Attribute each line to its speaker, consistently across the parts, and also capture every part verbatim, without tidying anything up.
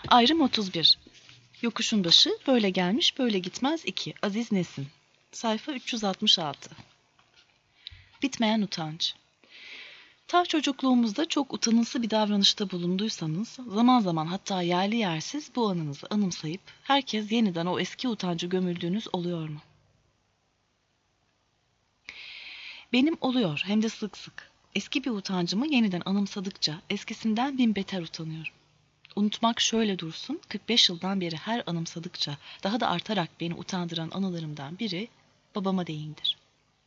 Speaker 1: Ayrım otuz bir. Yokuşun başı, böyle gelmiş böyle gitmez iki. Aziz Nesin. Sayfa üç yüz altmış altı. Bitmeyen utanç. Ta çocukluğumuzda çok utanılsı bir davranışta bulunduysanız, zaman zaman hatta yerli yersiz bu anınızı anımsayıp herkes yeniden o eski utancı gömüldüğünüz oluyor mu? Benim oluyor, hem de sık sık. Eski bir utancımı yeniden anımsadıkça eskisinden bin beter utanıyorum. Unutmak şöyle dursun, kırk beş yıldan beri her anımsadıkça daha da artarak beni utandıran anılarımdan biri babama değindir.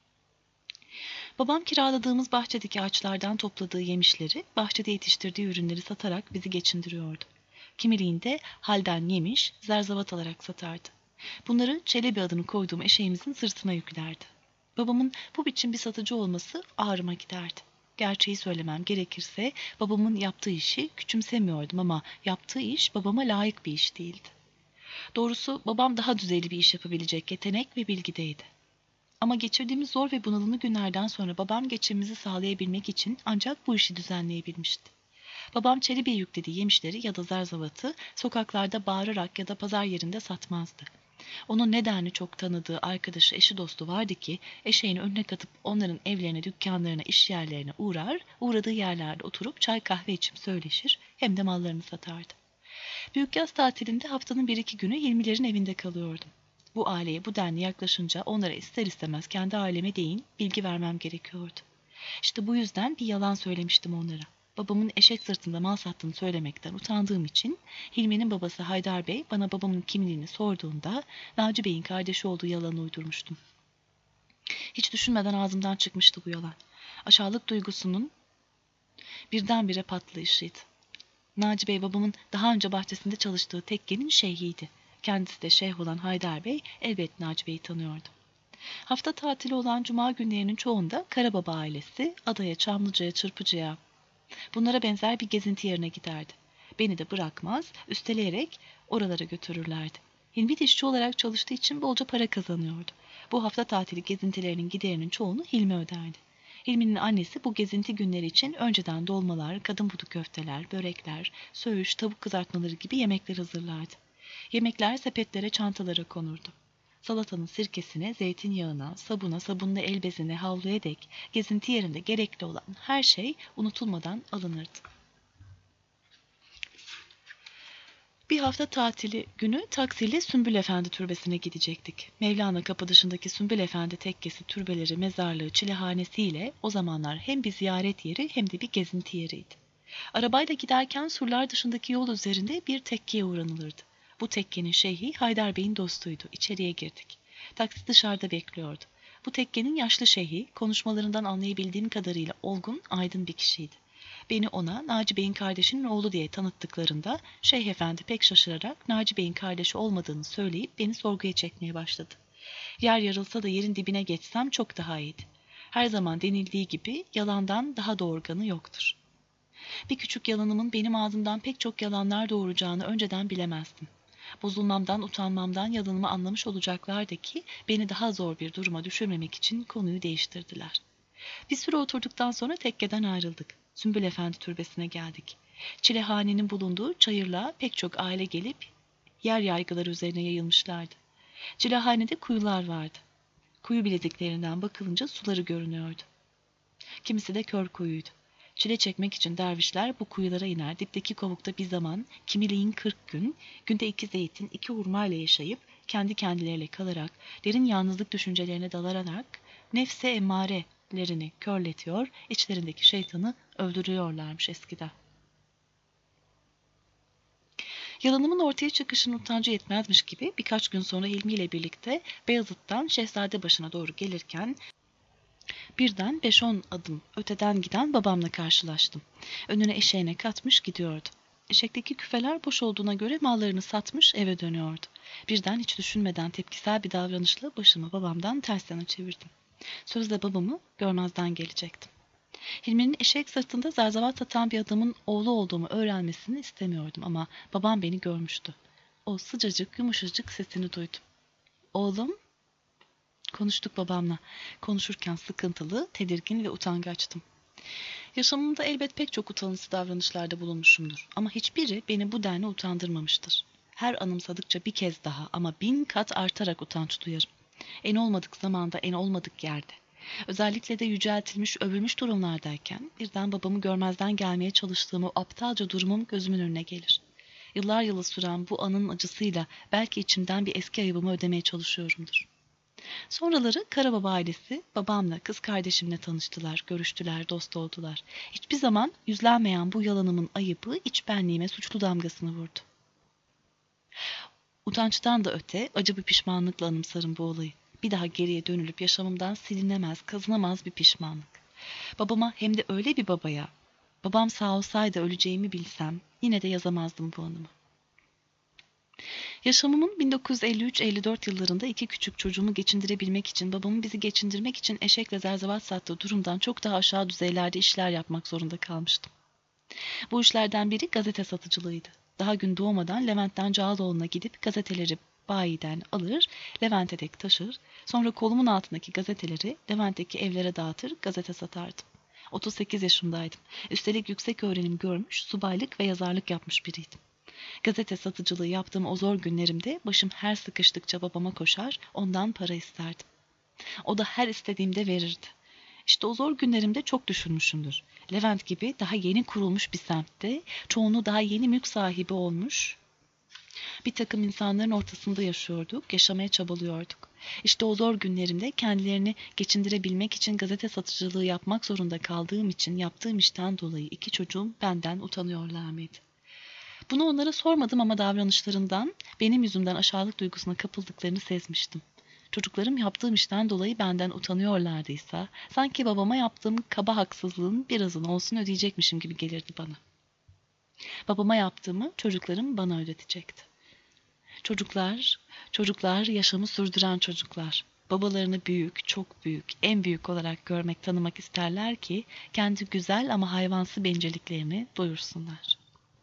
Speaker 1: Babam kiraladığımız bahçedeki ağaçlardan topladığı yemişleri, bahçede yetiştirdiği ürünleri satarak bizi geçindiriyordu. Kimiliğinde halden yemiş, zerzavat alarak satardı. Bunları Çelebi adını koyduğum eşeğimizin sırtına yüklerdi. Babamın bu biçim bir satıcı olması ağrıma giderdi. Gerçeği söylemem gerekirse babamın yaptığı işi küçümsemiyordum ama yaptığı iş babama layık bir iş değildi. Doğrusu babam daha düzeyli bir iş yapabilecek yetenek ve bilgideydi. Ama geçirdiğimiz zor ve bunalımlı günlerden sonra babam geçimimizi sağlayabilmek için ancak bu işi düzenleyebilmişti. Babam Çelebi'ye yüklediği yemişleri ya da zerzavatı sokaklarda bağırarak ya da pazar yerinde satmazdı. Onun nedenli çok tanıdığı arkadaşı, eşi, dostu vardı ki eşeğini önüne katıp onların evlerine, dükkanlarına, iş yerlerine uğrar, uğradığı yerlerde oturup çay kahve içip söyleşir, hem de mallarını satardı. Büyük yaz tatilinde haftanın bir iki günü Hilmilerin evinde kalıyordum. Bu aileye bu denli yaklaşınca onlara ister istemez kendi aileme değin bilgi vermem gerekiyordu. İşte bu yüzden bir yalan söylemiştim onlara. Babamın eşek sırtında mal sattığını söylemekten utandığım için Hilmi'nin babası Haydar Bey bana babamın kimliğini sorduğunda Naci Bey'in kardeşi olduğu yalanı uydurmuştum. Hiç düşünmeden ağzımdan çıkmıştı bu yalan. Aşağılık duygusunun birdenbire patlayışıydı. Naci Bey babamın daha önce bahçesinde çalıştığı tekkenin şeyhiydi. Kendisi de şeyh olan Haydar Bey elbet Naci Bey'i tanıyordu. Hafta tatili olan cuma günlerinin çoğunda Karababa ailesi adaya, Çamlıca'ya, Çırpıcı'ya, bunlara benzer bir gezinti yerine giderdi. Beni de bırakmaz, üsteleyerek oralara götürürlerdi. Hilmi de işçi olarak çalıştığı için bolca para kazanıyordu. Bu hafta tatili gezintilerinin giderinin çoğunu Hilmi öderdi. Hilmi'nin annesi bu gezinti günleri için önceden dolmalar, kadın budu köfteler, börekler, söğüş, tavuk kızartmaları gibi yemekler hazırlardı. Yemekler sepetlere, çantalara konurdu. Salatanın sirkesine, zeytinyağına, sabuna, sabunlu el bezine, havluya dek gezinti yerinde gerekli olan her şey unutulmadan alınırdı. Bir hafta tatili günü taksiyle Sümbül Efendi türbesine gidecektik. Mevlana kapı dışındaki Sümbül Efendi tekkesi, türbeleri, mezarlığı, çilehanesiyle o zamanlar hem bir ziyaret yeri hem de bir gezinti yeriydi. Arabayla giderken surlar dışındaki yol üzerinde bir tekkeye uğranılırdı. Bu tekkenin şeyhi Haydar Bey'in dostuydu. İçeriye girdik. Taksi dışarıda bekliyordu. Bu tekkenin yaşlı şeyhi, konuşmalarından anlayabildiğim kadarıyla olgun, aydın bir kişiydi. Beni ona Naci Bey'in kardeşinin oğlu diye tanıttıklarında Şeyh Efendi pek şaşırarak Naci Bey'in kardeşi olmadığını söyleyip beni sorguya çekmeye başladı. Yer yarılsa da yerin dibine geçsem çok daha iyiydi. Her zaman denildiği gibi yalandan daha doğurganı yoktur. Bir küçük yalanımın benim ağzımdan pek çok yalanlar doğuracağını önceden bilemezdim. Bozulmamdan, utanmamdan yalanımı anlamış olacaklardı ki beni daha zor bir duruma düşürmemek için konuyu değiştirdiler. Bir süre oturduktan sonra tekkeden ayrıldık. Sümbül Efendi türbesine geldik. Çilehanenin bulunduğu çayırlığa pek çok aile gelip yer yaygıları üzerine yayılmışlardı. Çilehanede kuyular vardı. Kuyu bileziklerinden bakılınca suları görünüyordu. Kimisi de kör kuyuydu. Çile çekmek için dervişler bu kuyulara iner, dipteki kovukta bir zaman, kimiliğin kırk gün, günde iki zeytin, iki hurma ile yaşayıp, kendi kendileriyle kalarak, derin yalnızlık düşüncelerine dalarak, nefse emmarelerini körletiyor, içlerindeki şeytanı öldürüyorlarmış eskiden. Yalanımın ortaya çıkışının utancı yetmezmiş gibi birkaç gün sonra Hilmi ile birlikte Beyazıt'tan Şehzadebaşı'na doğru gelirken, birden beş on adım öteden giden babamla karşılaştım. Önüne eşeğine katmış gidiyordu. Eşekteki küfeler boş olduğuna göre mallarını satmış eve dönüyordu. Birden hiç düşünmeden tepkisel bir davranışla başımı babamdan ters yana çevirdim. Sözle babamı görmezden gelecektim. Hilmi'nin eşek sırtında zerzevat satan bir adamın oğlu olduğumu öğrenmesini istemiyordum ama babam beni görmüştü. O sıcacık, yumuşacık sesini duydum. "Oğlum?" Konuştuk babamla. Konuşurken sıkıntılı, tedirgin ve utangaçtım. Yaşamımda elbet pek çok utanısı davranışlarda bulunmuşumdur ama hiçbiri beni bu denli utandırmamıştır. Her anımsadıkça bir kez daha ama bin kat artarak utanç duyarım. En olmadık zamanda, en olmadık yerde. Özellikle de yüceltilmiş, övülmüş durumlardayken birden babamı görmezden gelmeye çalıştığım o aptalca durumum gözümün önüne gelir. Yıllar yılı süren bu anın acısıyla belki içimden bir eski ayıbımı ödemeye çalışıyorumdur. Sonraları Karababa ailesi babamla, kız kardeşimle tanıştılar, görüştüler, dost oldular. Hiçbir zaman yüzlenmeyen bu yalanımın ayıbı iç benliğime suçlu damgasını vurdu. Utançtan da öte acı bir pişmanlıkla anımsarım bu olayı. Bir daha geriye dönülüp yaşamımdan silinemez, kazınamaz bir pişmanlık. Babama hem de öyle bir babaya, babam sağ olsaydı öleceğimi bilsem yine de yazamazdım bu anımı. Yaşamımın bin dokuz yüz elli üç elli dört yıllarında iki küçük çocuğumu geçindirebilmek için, babamın bizi geçindirmek için eşek ve zerzevat sattığı durumdan çok daha aşağı düzeylerde işler yapmak zorunda kalmıştım. Bu işlerden biri gazete satıcılığıydı. Daha gün doğmadan Levent'ten Cağaloğlu'na gidip gazeteleri bayiden alır, Levent'e dek taşır, sonra kolumun altındaki gazeteleri Levent'teki evlere dağıtır, gazete satardım. otuz sekiz yaşındaydım. Üstelik yüksek öğrenim görmüş, subaylık ve yazarlık yapmış biriydim. Gazete satıcılığı yaptığım o zor günlerimde başım her sıkıştıkça babama koşar, ondan para isterdim. O da her istediğimde verirdi. İşte o zor günlerimde çok düşünmüşümdür. Levent gibi daha yeni kurulmuş bir semtte, çoğunluğu daha yeni mülk sahibi olmuş bir takım insanların ortasında yaşıyorduk, yaşamaya çabalıyorduk. İşte o zor günlerimde kendilerini geçindirebilmek için gazete satıcılığı yapmak zorunda kaldığım için yaptığım işten dolayı iki çocuğum benden utanıyorlar mıydı? Bunu onlara sormadım ama davranışlarından benim yüzümden aşağılık duygusuna kapıldıklarını sezmiştim. Çocuklarım yaptığım işten dolayı benden utanıyorlardıysa, sanki babama yaptığım kaba haksızlığın birazını olsun ödeyecekmişim gibi gelirdi bana. Babama yaptığımı çocuklarım bana ödetecekti. Çocuklar, çocuklar yaşamı sürdüren çocuklar. Babalarını büyük, çok büyük, en büyük olarak görmek, tanımak isterler ki kendi güzel ama hayvansı bencilliklerini doyursunlar.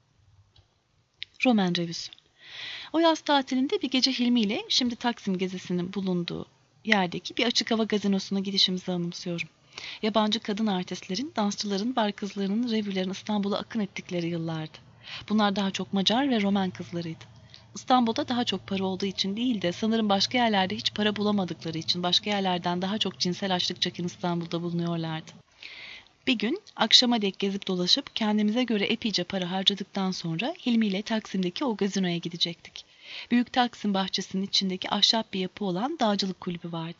Speaker 1: Roman Revüsü. O yaz tatilinde bir gece Hilmi ile şimdi Taksim gezisinin bulunduğu yerdeki bir açık hava gazinosuna gidişimizi anımsıyorum. Yabancı kadın artistlerin, dansçıların, bar kızlarının, revülerin İstanbul'a akın ettikleri yıllardı. Bunlar daha çok Macar ve Roman kızlarıydı. İstanbul'da daha çok para olduğu için değil de sanırım başka yerlerde hiç para bulamadıkları için başka yerlerden daha çok cinsel açlık çeken İstanbul'da bulunuyorlardı. Bir gün akşama dek gezip dolaşıp kendimize göre epeyce para harcadıktan sonra Hilmi ile Taksim'deki o gazinoya gidecektik. Büyük Taksim bahçesinin içindeki ahşap bir yapı olan dağcılık kulübü vardı.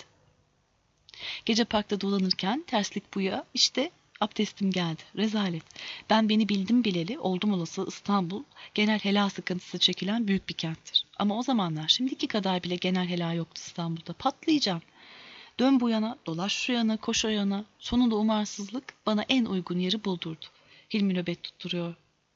Speaker 1: Gece parkta dolanırken terslik buya işte abdestim geldi. Rezalet. Ben beni bildim bileli oldum olası İstanbul genel hela sıkıntısı çekilen büyük bir kenttir. Ama o zamanlar şimdiki kadar bile genel hela yoktu İstanbul'da. Patlayacağım. Dön bu yana, dolaş şu yana, koş o yana. Sonunda umarsızlık bana en uygun yeri buldurdu. Hilmi nöbet tutturuyor.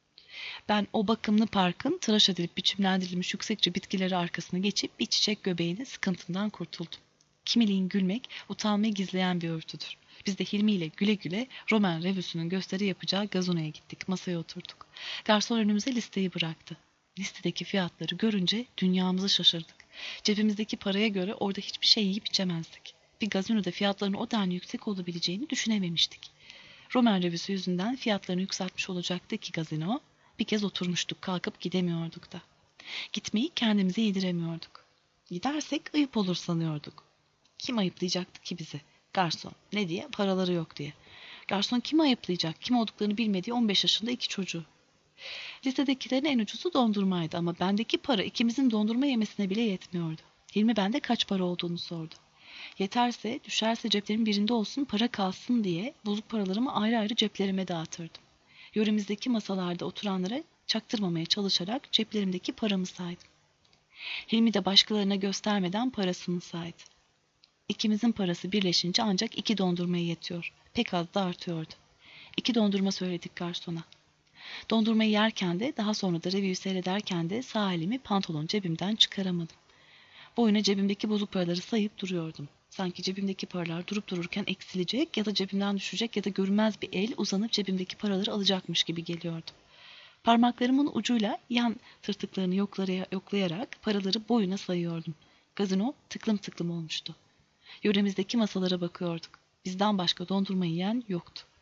Speaker 1: Ben o bakımlı parkın tıraş edilip biçimlendirilmiş yüksekçe bitkileri arkasına geçip bir çiçek göbeğine sıkıntından kurtuldum. Kimiliğin gülmek, utanmayı gizleyen bir örtüdür. Biz de Hilmi ile güle güle Roman Revüsü'nün gösteri yapacağı gazinoya gittik. Masaya oturduk. Garson önümüze listeyi bıraktı. Listedeki fiyatları görünce dünyamızı şaşırdık. Cebimizdeki paraya göre orada hiçbir şey yiyip içemezdik. Bir gazinoda fiyatların o denli yüksek olabileceğini düşünememiştik. Roman Revüsü yüzünden fiyatlarını yükseltmiş olacaktı ki gazino. Bir kez oturmuştuk, kalkıp gidemiyorduk da. Gitmeyi kendimize yediremiyorduk. Gidersek ayıp olur sanıyorduk. Kim ayıplayacaktı ki bizi? Garson. Ne diye? Paraları yok diye. Garson kimi ayıplayacak? Kim olduklarını bilmediği on beş yaşında iki çocuğu. Listedekilerin en ucuzu dondurmaydı ama bendeki para ikimizin dondurma yemesine bile yetmiyordu. Hilmi bende kaç para olduğunu sordu. Yeterse, düşerse ceplerimin birinde olsun, para kalsın diye bozuk paralarımı ayrı ayrı ceplerime dağıtırdım. Yöremizdeki masalarda oturanlara çaktırmamaya çalışarak ceplerimdeki paramı saydım. Hilmi de başkalarına göstermeden parasını saydı. İkimizin parası birleşince ancak iki dondurmaya yetiyor. Pek az da artıyordu. İki dondurma söyledik garsona. Dondurmayı yerken de daha sonra da revüyü seyrederken de sağ elimi pantolon cebimden çıkaramadım. Boyuna cebimdeki bozuk paraları sayıp duruyordum. Sanki cebimdeki paralar durup dururken eksilecek ya da cebimden düşecek ya da görünmez bir el uzanıp cebimdeki paraları alacakmış gibi geliyordu. Parmaklarımın ucuyla yan tırtıklarını yoklayarak paraları boyuna sayıyordum. Gazino tıklım tıklım olmuştu. Yöremizdeki masalara bakıyorduk. Bizden başka dondurma yiyen yoktu.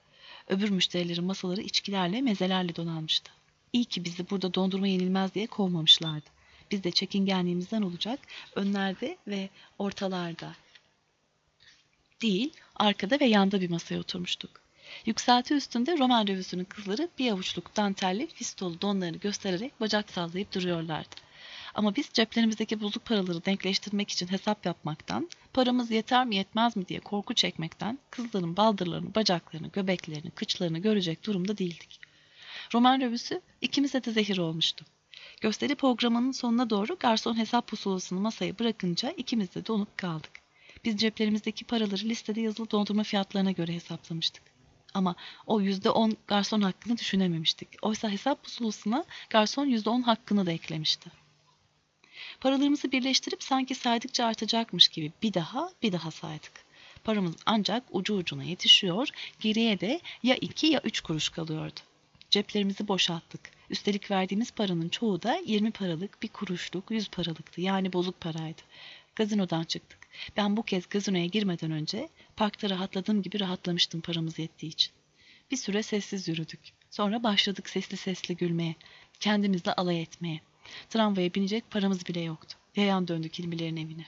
Speaker 1: Öbür müşterilerin masaları içkilerle, mezelerle donanmıştı. İyi ki bizi burada dondurma yenilmez diye kovmamışlardı. Biz de çekingenliğimizden olacak önlerde ve ortalarda değil, arkada ve yanda bir masaya oturmuştuk. Yükselti üstünde roman revüsünün kızları bir avuçluk dantelli fistolu donlarını göstererek bacak sallayıp duruyorlardı. Ama biz ceplerimizdeki bozuk paraları denkleştirmek için hesap yapmaktan, paramız yeter mi yetmez mi diye korku çekmekten kızların baldırlarını, bacaklarını, göbeklerini, kıçlarını görecek durumda değildik. Roman revüsü ikimize de zehir olmuştu. Gösteri programının sonuna doğru garson hesap pusulasını masaya bırakınca ikimiz de donup kaldık. Biz ceplerimizdeki paraları listede yazılı dondurma fiyatlarına göre hesaplamıştık. Ama o yüzde on garson hakkını düşünememiştik. Oysa hesap pusulasına garson yüzde on hakkını da eklemişti. Paralarımızı birleştirip sanki saydıkça artacakmış gibi bir daha bir daha saydık. Paramız ancak ucu ucuna yetişiyor, geriye de ya iki ya üç kuruş kalıyordu. Ceplerimizi boşalttık. Üstelik verdiğimiz paranın çoğu da yirmi paralık, bir kuruşluk, yüz paralıktı. Yani bozuk paraydı. Gazinodan çıktık. Ben bu kez gazinoya girmeden önce parkta rahatladığım gibi rahatlamıştım paramız yettiği için. Bir süre sessiz yürüdük. Sonra başladık sesli sesli gülmeye. Kendimizle alay etmeye. Tramvaya binecek paramız bile yoktu. Yayan döndük İlmilerin evine.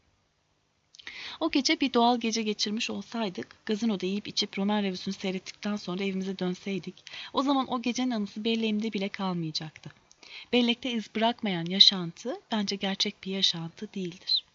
Speaker 1: O gece bir doğal gece geçirmiş olsaydık, gazinoda yiyip içip roman revüsünü seyrettikten sonra evimize dönseydik, o zaman o gecenin anısı belleğimde bile kalmayacaktı. Bellekte iz bırakmayan yaşantı bence gerçek bir yaşantı değildir.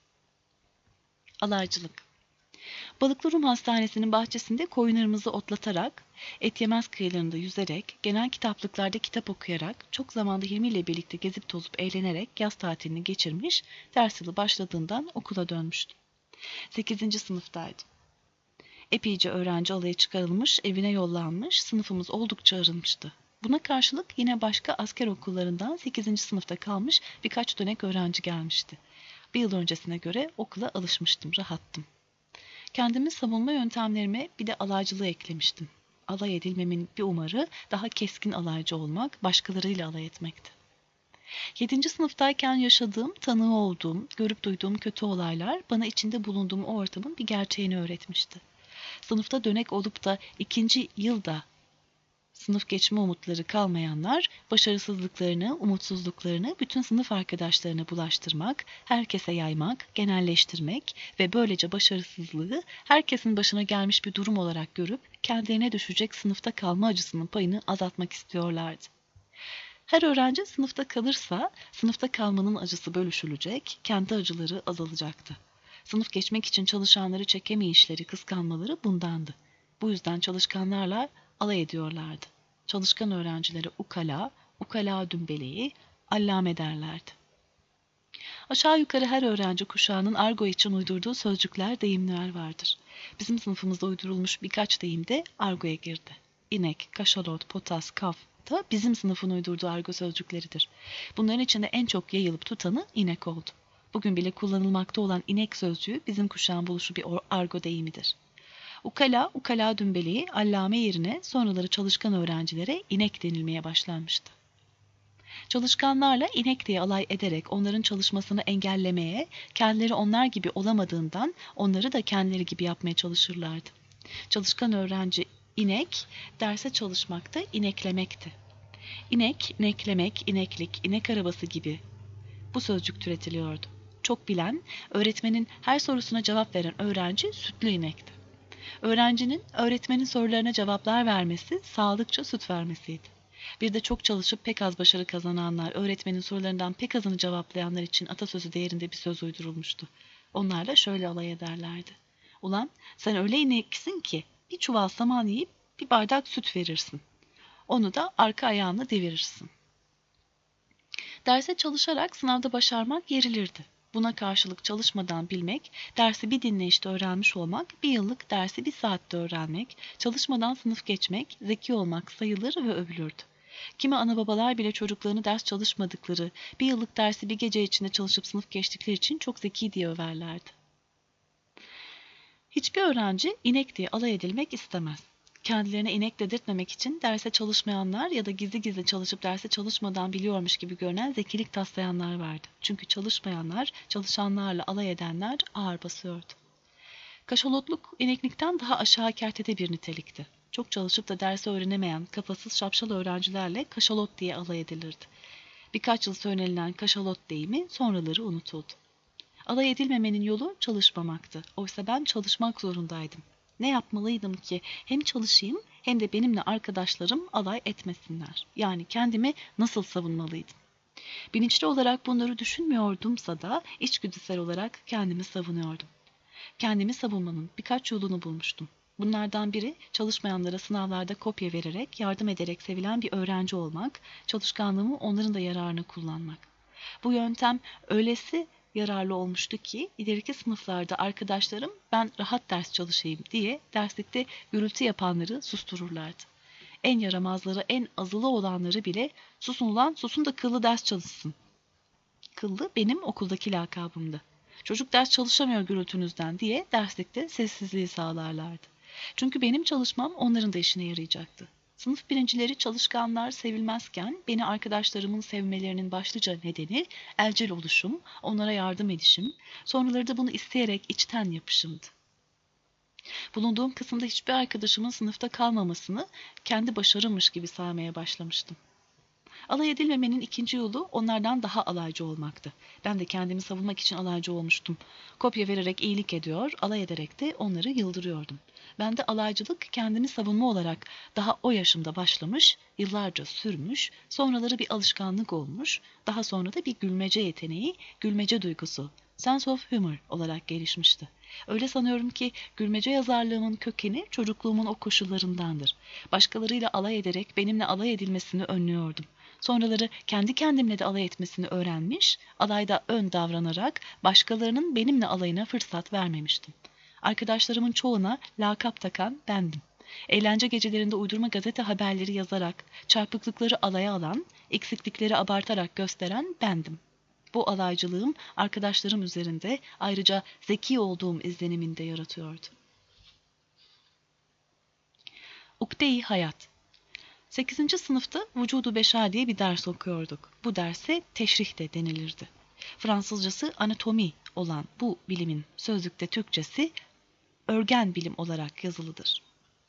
Speaker 1: Alaycılık. Balıklı Rum Hastanesi'nin bahçesinde koyunlarımızı otlatarak, et yemez kıyılarında yüzerek, genel kitaplıklarda kitap okuyarak, çok zamanda Hilmi ile birlikte gezip tozup eğlenerek yaz tatilini geçirmiş, ders yılı başladığından okula dönmüştü. sekizinci sınıftaydım. Epeyce öğrenci alaya çıkarılmış, evine yollanmış, sınıfımız oldukça arınmıştı. Buna karşılık yine başka asker okullarından sekizinci sınıfta kalmış birkaç dönek öğrenci gelmişti. Bir yıl öncesine göre okula alışmıştım, rahattım. Kendimi savunma yöntemlerime bir de alaycılığı eklemiştim. Alay edilmemin bir umarı daha keskin alaycı olmak, başkalarıyla alay etmekti. Yedinci sınıftayken yaşadığım, tanığı olduğum, görüp duyduğum kötü olaylar bana içinde bulunduğum o ortamın bir gerçeğini öğretmişti. Sınıfta dönek olup da ikinci yılda sınıf geçme umutları kalmayanlar, başarısızlıklarını, umutsuzluklarını bütün sınıf arkadaşlarına bulaştırmak, herkese yaymak, genelleştirmek ve böylece başarısızlığı herkesin başına gelmiş bir durum olarak görüp kendilerine düşecek sınıfta kalma acısının payını azaltmak istiyorlardı. Her öğrenci sınıfta kalırsa sınıfta kalmanın acısı bölüşülecek, kendi acıları azalacaktı. Sınıf geçmek için çalışanları çekemeyişleri, kıskanmaları bundandı. Bu yüzden çalışkanlarla alay ediyorlardı. Çalışkan öğrencilere ukala, ukala dümbeleği, allame derlerdi. Aşağı yukarı her öğrenci kuşağının argo için uydurduğu sözcükler, deyimler vardır. Bizim sınıfımızda uydurulmuş birkaç deyim de argoya girdi. İnek, kaşalot, potas, kaf da bizim sınıfın uydurduğu argo sözcükleridir. Bunların içinde en çok yayılıp tutanı inek oldu. Bugün bile kullanılmakta olan inek sözcüğü bizim kuşağın buluşu bir argo deyimidir. Ukala, ukala dümbeleği, allame yerine sonraları çalışkan öğrencilere inek denilmeye başlanmıştı. Çalışkanlarla inek diye alay ederek onların çalışmasını engellemeye, kendileri onlar gibi olamadığından onları da kendileri gibi yapmaya çalışırlardı. Çalışkan öğrenci inek, derse çalışmakta ineklemekti. İnek, ineklemek, ineklik, inek arabası gibi bu sözcük türetiliyordu. Çok bilen, öğretmenin her sorusuna cevap veren öğrenci sütlü inekti. Öğrencinin öğretmenin sorularına cevaplar vermesi, sağlıkça süt vermesiydi. Bir de çok çalışıp pek az başarı kazananlar, öğretmenin sorularından pek azını cevaplayanlar için atasözü değerinde bir söz uydurulmuştu. Onlarla şöyle alay ederlerdi. Ulan sen öyle ineksin ki bir çuval saman yiyip bir bardak süt verirsin. Onu da arka ayağınla devirirsin. Derse çalışarak sınavda başarmak yerilirdi. Buna karşılık çalışmadan bilmek, dersi bir dinleyişte öğrenmiş olmak, bir yıllık dersi bir saatte öğrenmek, çalışmadan sınıf geçmek, zeki olmak sayılır ve övülürdü. Kimi ana babalar bile çocuklarını ders çalışmadıkları, bir yıllık dersi bir gece içinde çalışıp sınıf geçtikleri için çok zeki diye överlerdi. Hiçbir öğrenci inek diye alay edilmek istemez. Kendilerine inek dedirtmemek için derse çalışmayanlar ya da gizli gizli çalışıp derse çalışmadan biliyormuş gibi görünen zekilik taslayanlar vardı. Çünkü çalışmayanlar, çalışanlarla alay edenler ağır basıyordu. Kaşalotluk ineklikten daha aşağı kertede bir nitelikti. çok çalışıp da dersi öğrenemeyen kafasız şapşal öğrencilerle kaşalot diye alay edilirdi. Birkaç yıl söylenilen kaşalot deyimi sonraları unutuldu. Alay edilmemenin yolu çalışmamaktı. Oysa ben çalışmak zorundaydım. Ne yapmalıydım ki hem çalışayım hem de benimle arkadaşlarım alay etmesinler. Yani kendimi nasıl savunmalıydım? Bilinçli olarak bunları düşünmüyordumsa da içgüdüsel olarak kendimi savunuyordum. Kendimi savunmanın birkaç yolunu bulmuştum. Bunlardan biri çalışmayanlara sınavlarda kopya vererek, yardım ederek sevilen bir öğrenci olmak, çalışkanlığımı onların da yararına kullanmak. Bu yöntem öylesi yararlı olmuştu ki ileriki sınıflarda arkadaşlarım ben rahat ders çalışayım diye derslikte gürültü yapanları sustururlardı. En yaramazları, en azılı olanları bile susun ulan susun da kıllı ders çalışsın. Kıllı benim okuldaki lakabımdı. Çocuk ders çalışamıyor gürültünüzden diye derslikte sessizliği sağlarlardı. Çünkü benim çalışmam onların da işine yarayacaktı. Sınıf birincileri çalışkanlar sevilmezken beni arkadaşlarımın sevmelerinin başlıca nedeni elcil oluşum, onlara yardım edişim, sonraları da bunu isteyerek içten yapışımdı. Bulunduğum kısımda hiçbir arkadaşımın sınıfta kalmamasını kendi başarımmış gibi saymaya başlamıştım. Alay edilmemenin ikinci yolu onlardan daha alaycı olmaktı. Ben de kendimi savunmak için alaycı olmuştum. Kopya vererek iyilik ediyor, alay ederek de onları yıldırıyordum. Ben de alaycılık kendimi savunma olarak daha o yaşımda başlamış, yıllarca sürmüş, sonraları bir alışkanlık olmuş, daha sonra da bir gülmece yeteneği, gülmece duygusu, sense of humor olarak gelişmişti. Öyle sanıyorum ki gülmece yazarlığımın kökeni çocukluğumun o koşullarındandır. Başkalarıyla alay ederek benimle alay edilmesini önlüyordum. Sonraları kendi kendimle de alay etmesini öğrenmiş, alayda ön davranarak başkalarının benimle alayına fırsat vermemiştim. Arkadaşlarımın çoğuna lakap takan bendim. Eğlence gecelerinde uydurma gazete haberleri yazarak, çarpıklıkları alaya alan, eksiklikleri abartarak gösteren bendim. Bu alaycılığım arkadaşlarım üzerinde ayrıca zeki olduğum izlenimini de yaratıyordu. Ukde-i Hayat. sekizinci sınıfta Vücudu Beşer diye bir ders okuyorduk. Bu derse teşrih de denilirdi. Fransızcası anatomi olan bu bilimin sözlükte Türkçesi örgen bilim olarak yazılıdır.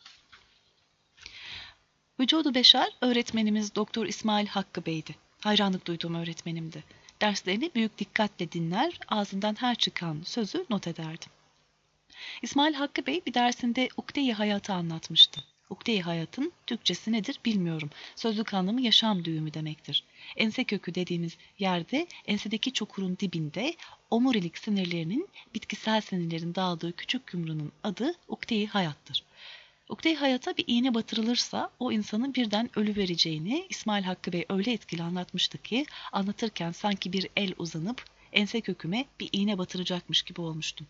Speaker 1: Vücudu Beşer öğretmenimiz Doktor İsmail Hakkı Bey'di. Hayranlık duyduğum öğretmenimdi. Derslerini büyük dikkatle dinler, ağzından her çıkan sözü not ederdim. İsmail Hakkı Bey bir dersinde ukde-i hayatı anlatmıştı. Ukde-i hayatın Türkçesi nedir bilmiyorum. Sözlük anlamı yaşam düğümü demektir. Ense kökü dediğimiz yerde ensedeki çukurun dibinde omurilik sinirlerinin bitkisel sinirlerin dağıldığı küçük yumruğunun adı ukde-i hayattır. Ukde-i hayata bir iğne batırılırsa o insanın birden ölü vereceğini İsmail Hakkı Bey öyle etkili anlatmıştı ki anlatırken sanki bir el uzanıp ense köküme bir iğne batıracakmış gibi olmuştum.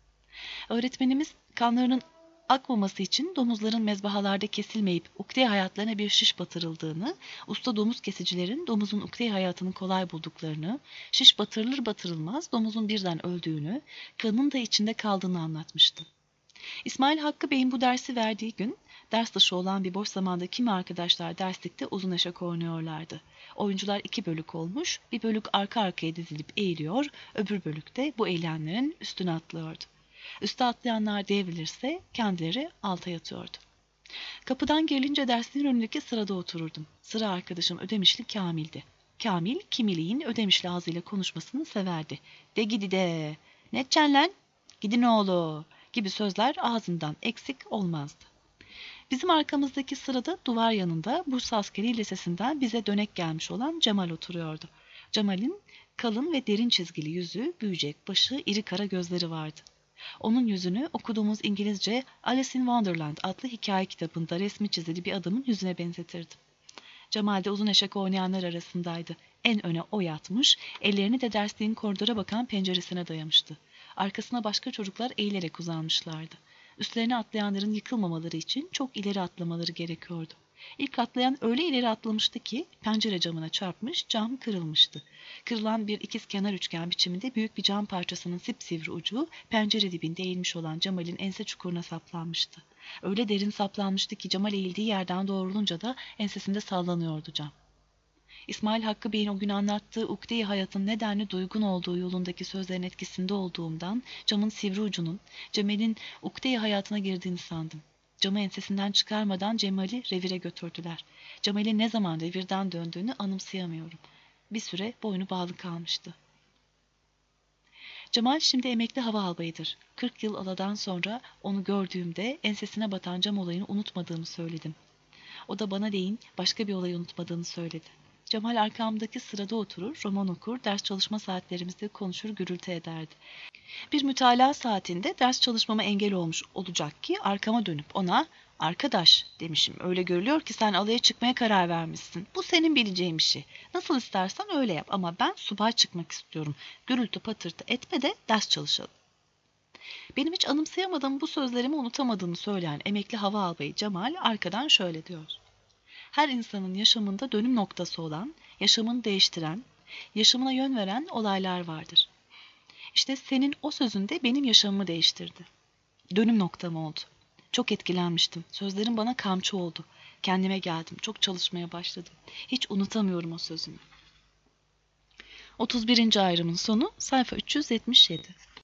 Speaker 1: Öğretmenimiz kanlarının akmaması için domuzların mezbahalarda kesilmeyip ukde hayatlarına bir şiş batırıldığını, usta domuz kesicilerin domuzun ukde hayatını kolay bulduklarını, şiş batırılır batırılmaz domuzun birden öldüğünü, kanın da içinde kaldığını anlatmıştı. İsmail Hakkı Bey'in bu dersi verdiği gün, ders dışı olan bir boş zamanda kimi arkadaşlar derslikte uzun eşek oynuyorlardı. Oyuncular iki bölük olmuş, bir bölük arka arkaya dizilip eğiliyor, öbür bölükte bu eğilenlerin üstüne atlıyordu. Üste atlayanlar devrilirse kendileri alta yatıyordu. Kapıdan gelince dersliğin önündeki sırada otururdum. Sıra arkadaşım Ödemişli Kamil'di. Kamil, kimiliğin Ödemişli ağzıyla konuşmasını severdi. De gidi de, ne edeceksin lan? Gidin oğlu gibi sözler ağzından eksik olmazdı. Bizim arkamızdaki sırada duvar yanında Bursa Askeri Lisesi'nden bize dönek gelmiş olan Cemal oturuyordu. Cemal'in kalın ve derin çizgili yüzü, büyücek başı, iri kara gözleri vardı. Onun yüzünü okuduğumuz İngilizce Alice in Wonderland adlı hikaye kitabında resmi çizili bir adamın yüzüne benzetirdim. Cemal de uzun eşek oynayanlar arasındaydı. En öne o yatmış, ellerini de dersliğin koridora bakan penceresine dayamıştı. Arkasına başka çocuklar eğilerek uzanmışlardı. Üstlerine atlayanların yıkılmamaları için çok ileri atlamaları gerekiyordu. İlk atlayan öyle ileri atlamıştı ki pencere camına çarpmış, cam kırılmıştı. Kırılan bir ikizkenar üçgen biçiminde büyük bir cam parçasının sipsivri ucu pencere dibinde eğilmiş olan Cemal'in ense çukuruna saplanmıştı. Öyle derin saplanmıştı ki Cemal eğildiği yerden doğrulunca da ensesinde sallanıyordu cam. İsmail Hakkı Bey'in o gün anlattığı ukde-i hayatın nedenli duygun olduğu yolundaki sözlerin etkisinde olduğumdan camın sivri ucunun Cemal'in ukde-i hayatına girdiğini sandım. Camı ensesinden çıkarmadan Cemal'i revire götürdüler. Cemal'in ne zaman revirden döndüğünü anımsayamıyorum. Bir süre boynu bağlı kalmıştı. Cemal şimdi emekli hava albayıdır. Kırk yıl aladan sonra onu gördüğümde ensesine batan cam olayını unutmadığımı söyledim. O da bana değin başka bir olayı unutmadığını söyledi. Cemal arkamdaki sırada oturur, roman okur, ders çalışma saatlerimizde konuşur, gürültü ederdi. Bir mütalaa saatinde ders çalışmama engel olmuş olacak ki arkama dönüp ona "Arkadaş," demişim, "öyle görülüyor ki sen alaya çıkmaya karar vermişsin. Bu senin bileceğin bir şey. Nasıl istersen öyle yap ama ben subay çıkmak istiyorum. Gürültü patırtı etme de ders çalışalım." Benim hiç anımsayamadığım bu sözlerimi unutamadığını söyleyen emekli hava albayı Cemal arkadan şöyle diyor. Her insanın yaşamında dönüm noktası olan, yaşamını değiştiren, yaşamına yön veren olaylar vardır. İşte senin o sözünde benim yaşamımı değiştirdi. Dönüm noktam oldu. Çok etkilenmiştim. Sözlerin bana kamçı oldu. Kendime geldim. Çok çalışmaya başladım. Hiç unutamıyorum o sözünü. otuz birinci ayrımın sonu sayfa üç yüz yetmiş yedi.